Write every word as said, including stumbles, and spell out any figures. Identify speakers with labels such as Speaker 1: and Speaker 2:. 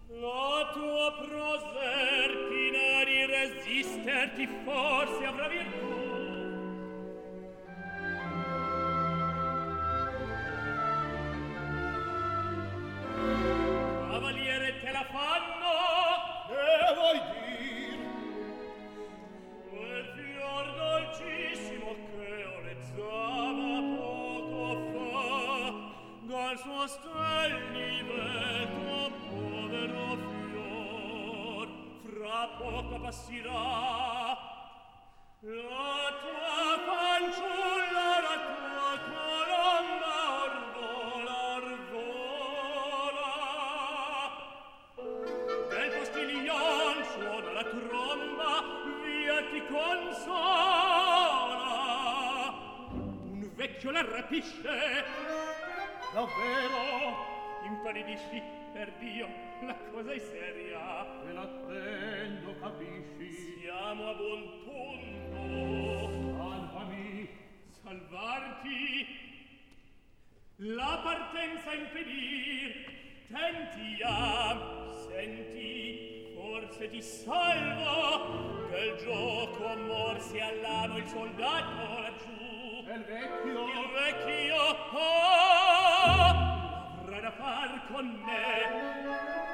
Speaker 1: La tua Proserpina di resisterti forse avrà virtù. Cavaliere, te la fanno?
Speaker 2: Che vuoi dir?
Speaker 1: Quel fior dolcissimo che olezzava poco fa dal suo stelivetto povero fior fra poco appassirà. La tua fanciulla, la tua colomba orvola, orvola. Del postilion suona la tromba, via ti consola. Un vecchio la rapisce.
Speaker 2: Davvero?
Speaker 1: Impallidisci, per Dio, la cosa è seria.
Speaker 2: Me l'attendo, capisci?
Speaker 1: Siamo a buon punto.
Speaker 2: Salvami.
Speaker 1: Salvarti? La partenza impedir. Tentiam, senti, forse ti salvo. Del gioco amor si allamo il soldato laggiù.
Speaker 2: E il vecchio?
Speaker 1: Il vecchio, oh, avrà da far con me.